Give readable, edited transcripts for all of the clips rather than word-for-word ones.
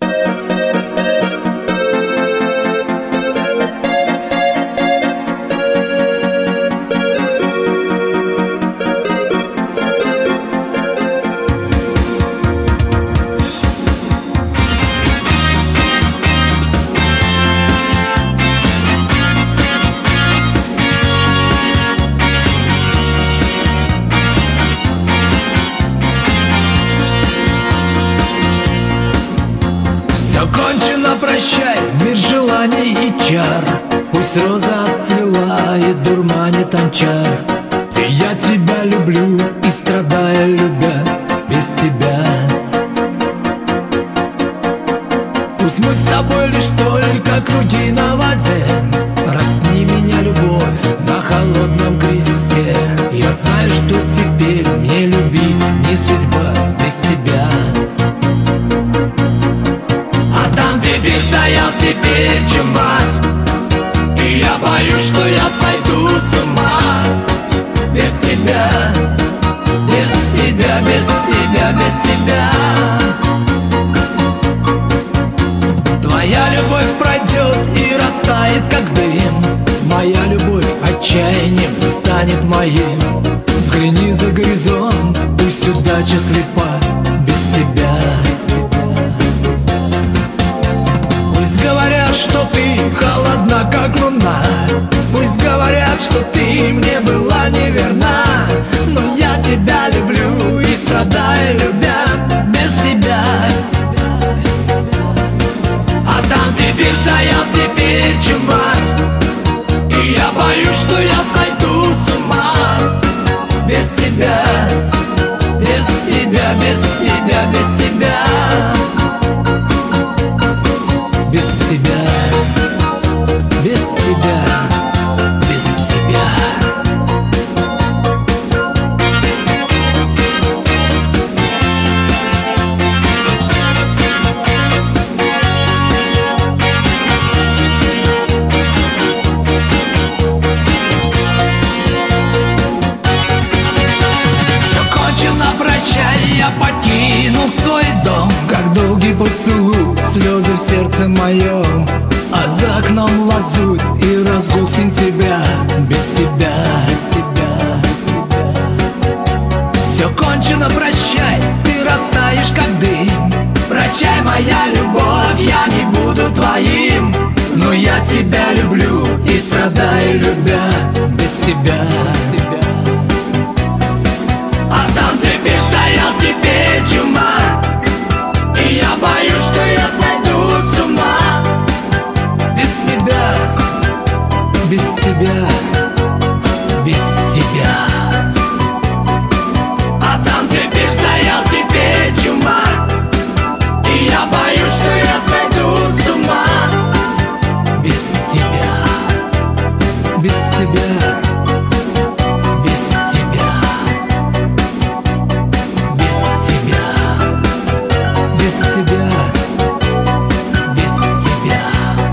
Все кончено, прощай, мир желаний и чар. Пусть роза отцвела и дурманит анчар. Я тебя люблю и страдаю, любя без тебя. Пусть мы с тобой лишь только круги на воде. Распни меня, любовь, на холодном кресте. Я знаю, что теперь мне любить не судьба без тебя. Теперь стоял, теперь чума, и я боюсь, что я сойду с ума. Без тебя, без тебя, без тебя, без тебя. Твоя любовь пройдет и растает, как дым. Моя любовь отчаянием станет моим. Взгляни за горизонт, пусть удача слепа без тебя. Пусть говорят, что ты холодна, как луна. Пусть говорят, что ты мне была неверна. Но я тебя люблю и страдаю, любя без тебя. А там теперь стоял, теперь чума, и я боюсь, что я сойду с ума. Без тебя, без тебя, без тебя, без тебя. Без тебя, без тебя, без тебя. Все кончено, прощай, я покинул свой дом. Как долгий поцелуй, слезы в сердце моем, а за окном лазурь и разгул сентября. Без тебя, без тебя, без тебя. Все кончено, прощай, ты растаешь, как дым. Прощай, моя любовь, я не буду твоим. Но я тебя люблю и страдаю, любя без тебя. А там теперь стоял, теперь чума, и я боюсь, что я сойду с ума. Без тебя, без тебя, без тебя. А там теперь стоял, теперь чума, и я боюсь, что я сойду с ума. Без тебя, без тебя, без тебя, без тебя, без тебя, без тебя.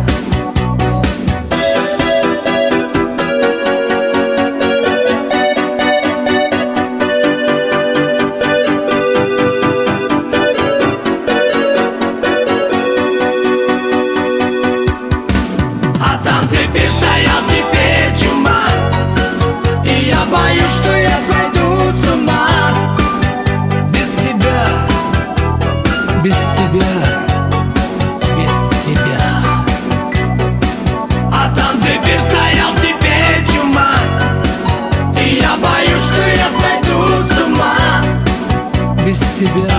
А там теперь стоял, теперь чума, и я боюсь, что я сойду с ума. Без тебя, без тебя, без тебя. А там теперь стоял, теперь чума, и я боюсь, что я сойду с ума. Без тебя.